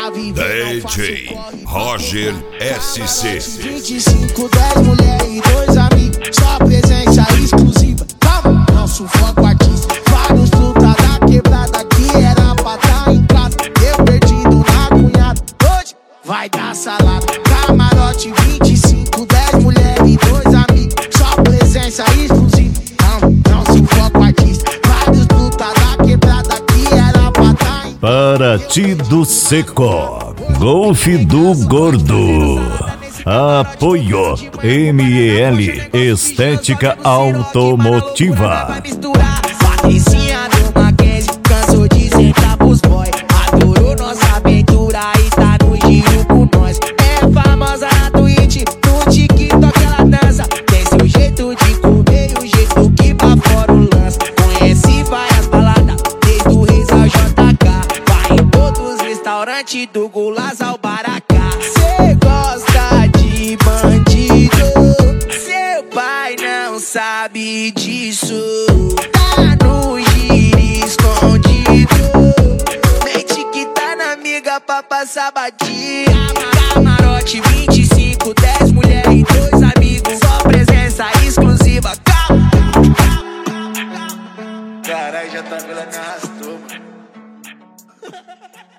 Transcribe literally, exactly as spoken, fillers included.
pra viver. D J Roger S C. vinte e cinco, dez mulheres e dois amigos, só presença exclusiva. Calma, não sufoca o artista. Vários truta da quebrada que era pra tá em casa. Eu perdido na cunhada, hoje vai dar salada. Camarote vinte e cinco, dez mulheres e dois amigos, só presença exclusiva. Calma, não sufoca o artista. Vários truta da quebrada que era pra tá em casa. Paraty do Seco, Golfe do Gordo. Apoio M E L Estética Automotiva. Patricinha do Mackenzie cansou de sentar pros boy. Adorou nossa aventura e tá no giro com nós. É famosa na Twitch, no TikTok ela dança. Tem seu jeito de comer e o jeito que pra fora o lança. Conheci várias baladas, desde o Reis ao J K. Vai em todos os restaurantes do Gulas ao Baracá. Cê gosta de bandido, seu pai não sabe disso. Tá no giro escondido, mente que tá na amiga pra passar batia. Camarote vinte e cinco, dez mulheres e dois amigos, só presença exclusiva. Calma. Caralho, já tá pela me arrastou, mano.